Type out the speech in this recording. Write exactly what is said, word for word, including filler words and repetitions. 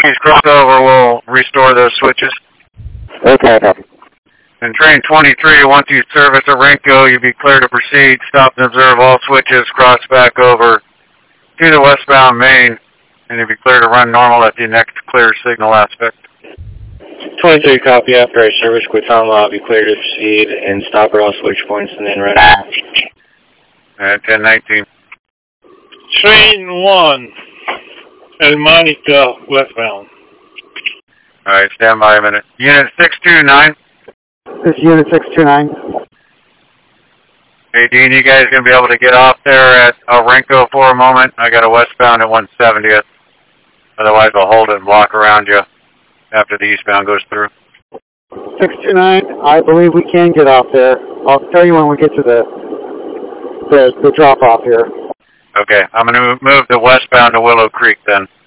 Yankees crossover, we'll restore those switches. Okay. And train twenty-three, once you service Orenco, you'll be clear to proceed. Stop and observe all switches, cross back over to the westbound main, and you'll be clear to run normal at the next clear signal aspect. twenty-three, copy. After I service Quitton Law, I'll be clear to proceed and stop at all switch points and then run out. And ten nineteen. Train one, El Monica, westbound. All right, stand by a minute. Unit six two nine. This is Unit six two nine. Hey, Dean, you guys going to be able to get off there at Orenco for a moment? I got a westbound at one seventieth. Otherwise, I'll hold it and block around you after the eastbound goes through. six two nine, I believe we can get off there. I'll tell you when we get to the the, the drop-off here. Okay, I'm going to move the westbound to Willow Creek then.